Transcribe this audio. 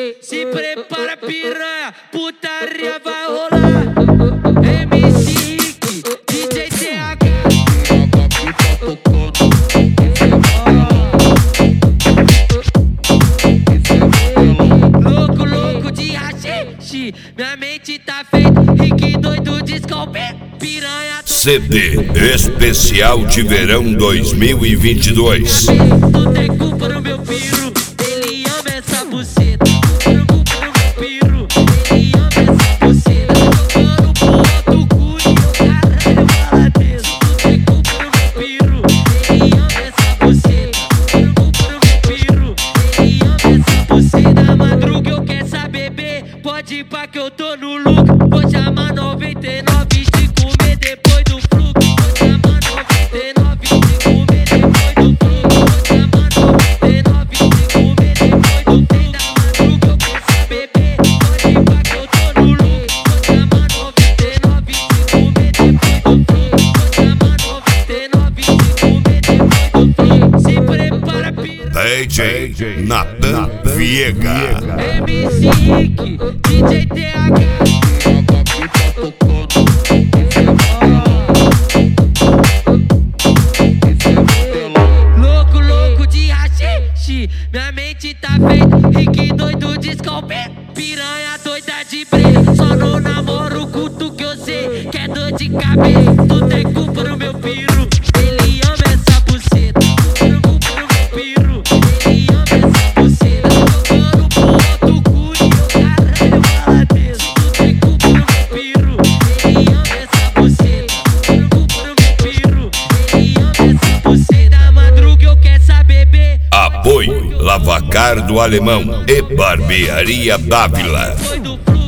Se prepara, piranha, putaria vai rolar. MC Rick, DJ TH. Louco, louco de rachixe, minha mente tá feita. Rick doido de scalpe, piranha. CD Especial de Verão 2022. Tu tem culpa no meu piro, ele ama essa buceta. Tu tem culpa no meu piro, ele ama essa buceta. Tocando pro outro cu e o caralho maladeiro. Tu tem culpa no meu piro, ele ama essa buceta. Tu tem culpa no meu piro, ele ama essa buceta. Na madruga eu quero saber, bebê, pode ir pra que eu tô no lucro. Vou chamar 99 de comer depois do fluxo. Vou chamar 99 de comer depois do fluxo. Vou chamar 99 de comer depois do fim da madruga. Eu quero saber, bebê, pode ir pra que eu tô no lucro. Vou chamar 99 de comer depois do fluxo. Vou chamar 99 de comer depois do fluxo. Se prepara, piranha. DJ Natan Viega. MC Rick, DJ TH. Louco, louco de rachixe, minha mente tá feita. Rick doido de scalpe, piranha doida de break. Só não namoro o culto que eu sei que é dor de cabeça. Tu tem culpa no meu piro, ele ama essa buceta. Tu tem culpa no meu piro, ele ama essa buceta. Tocando pro outro cu e o caralho maladeiro. Tu tem culpa no meu piro, ele ama essa buceta. Tu tem culpa no meu piro, ele ama essa buceta. Na madruga eu quero saber, bebê. Apoio Lavacar do Alemão e Barbearia Dávila. Foi do